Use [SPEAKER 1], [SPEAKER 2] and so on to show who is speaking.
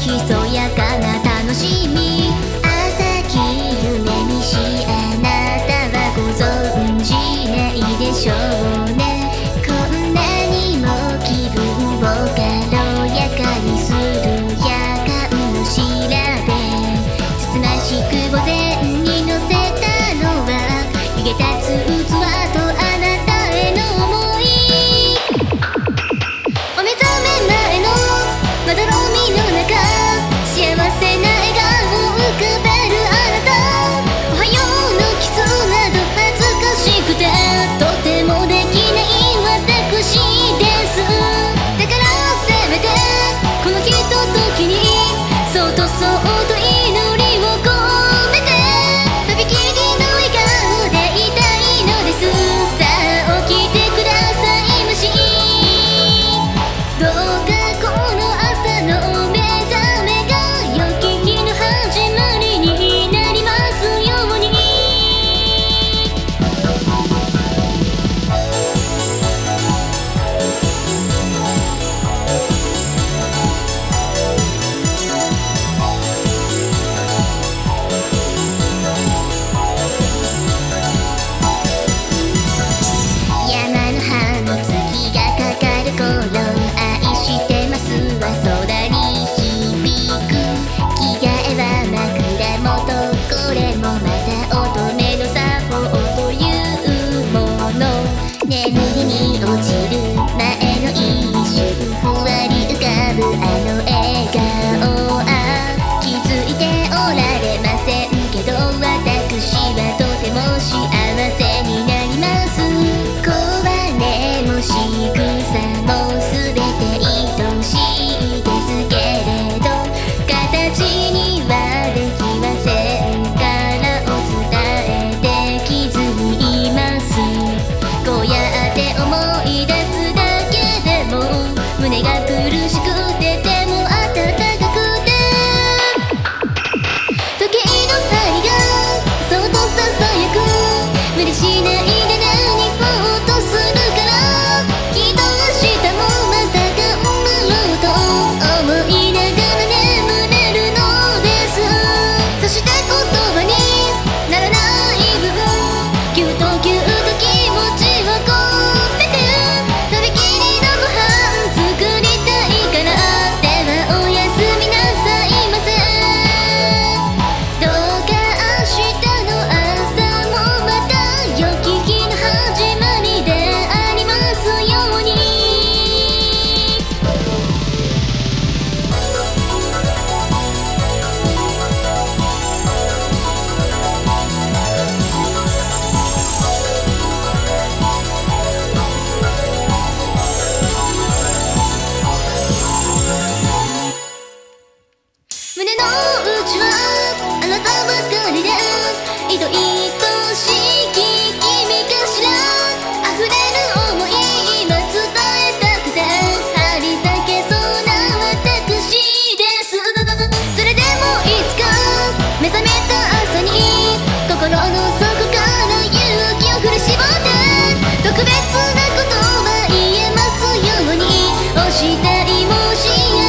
[SPEAKER 1] ひそやかな楽しみ朝き夢見しあなたはご存じないでしょうねこんなにも気分を軽やかにする夜間の調べつつましく午前に乗せたのは湯気立つ器とあなたへの想いお目覚め前のまどろみの中幸せな笑顔を浮かべるあなたおはようのキスなど恥ずかしくてとてもできない私ですだからせめてこのひとときにそっとそっと祈りを込めてとびきりの笑顔でいたいのですさあ起きてくださいましどうかこの朝の目覚めが良き日の始まりになりますように山の葉の月がかかる頃愛してますは空に響く着替えは枕元これもまた乙女の作法というもの眠りに落ちる前の一瞬ふわり浮かぶあの笑顔あ気づいておられませんけど私はとても幸せになります壊れも仕草もすべて愛しいですけれど形にはできませんからお伝えできずにいますこうやって思い出すだけでも胸が苦しくてでも温かくて時計の針がそっとささやく無理しないで何ぼーっとするからきっと明日もまた頑張ろうと思いながら眠れるのですそして言葉にならない分ぎゅっとぎゅっと気持ちを込めてとびきりのご飯作りたいからではおやすみなさいませどうか明日の朝もまた良き日の始まりでありますように胸の内はあなたばかりで愛々しき君かしら溢れる想い今伝えたくて張り裂けそうな私ですそれでもいつか目覚めた朝に心の底から勇気を振り絞って特別なことは言えますようにお慕い申し上げ